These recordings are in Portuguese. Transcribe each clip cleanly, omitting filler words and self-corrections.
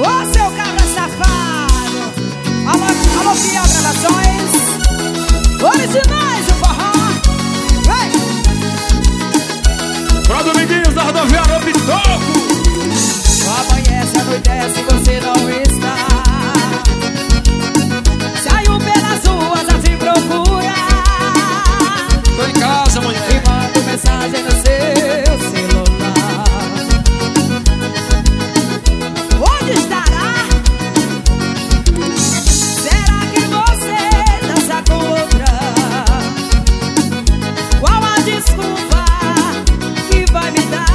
Ô seu cabra safado. Alô, Fiel Gravações. Originais do forró. Vem! Pra Dominguinhos da rodoviária Pitoco. Amanhece, anoitece, você não está. Saiu pelas ruas a te procurar. Tô em casa, mulher. E manda mensagem no seu celular. Onde estará? Será que você dança com outra? Qual a desculpa que vai me dar?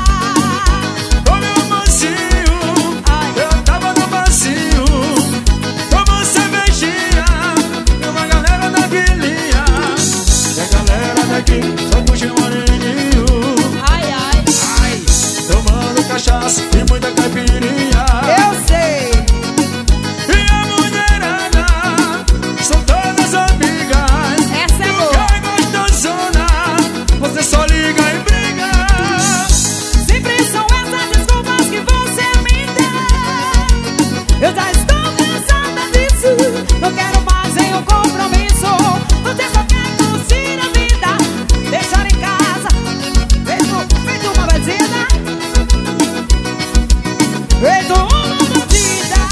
Só puxa moreninho. Ai, ai, ai, tomando cachaça e muita caipirinha. eu sei. E a mulherada são todas amigas. Essa é boa. Quem gostosona, você só liga e briga. Sempre são essas desculpas que você me dá. Eu já estou cansada disso. Não quero mais nenhum compromisso. Você só quer curtir a vida, deixar em casa, feito uma bandida. Feito uma bandida.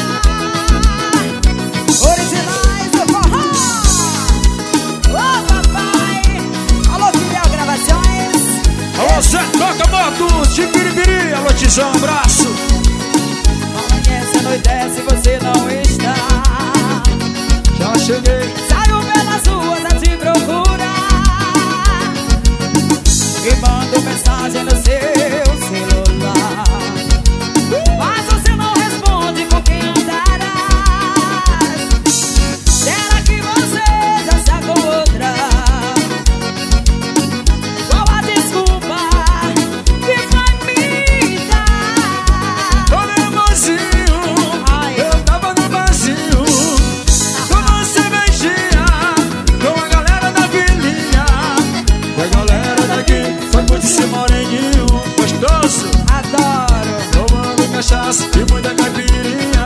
Originais do forró. Ô papai. Alô, Fiel Gravações. Alô, Zé, toca moto, Chipiribiri. Alô, Tizão, abraço. Amanhece, anoitece, você não está. Já cheguei. Saiu pelas ruas a te procurar. E mando mensagem no seu celular. Mas você não responde com quem andarás. Será que você dança com outra? Qual a desculpa que vai me dar? Tô nervosinho, Ai. eu tava no barzinho. Como você mexia com a galera da vilinha. E a galera daqui só curte esse moreninho gostoso. Adoro. Tomando cachaça e muita caipirinha.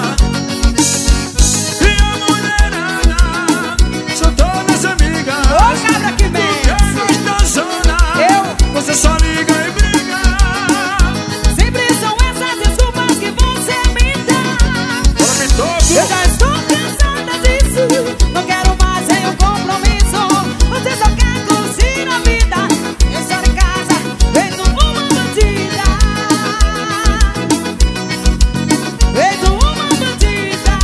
E a mulherada são todas amigas. Ô cabra que vem. Quem gostosona, você só liga e briga. Sempre são essas desculpas que você me dá. Bora, Pitoco. Eu já estou cansada disso. Não quero mais nenhum compromisso. Você só quer curtir a vida, deixar em casa, feito uma bandida. Feito uma bandida.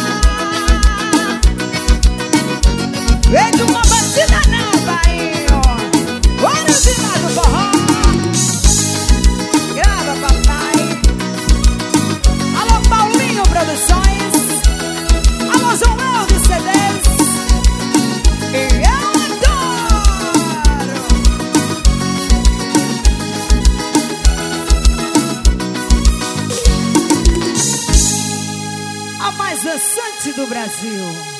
Feito uma bandida não, bainho. Original do forró. Grava, papai. Alô, Paulinho Produções. Alô, João de CDs. E eu adoro. A mais dançante do Brasil.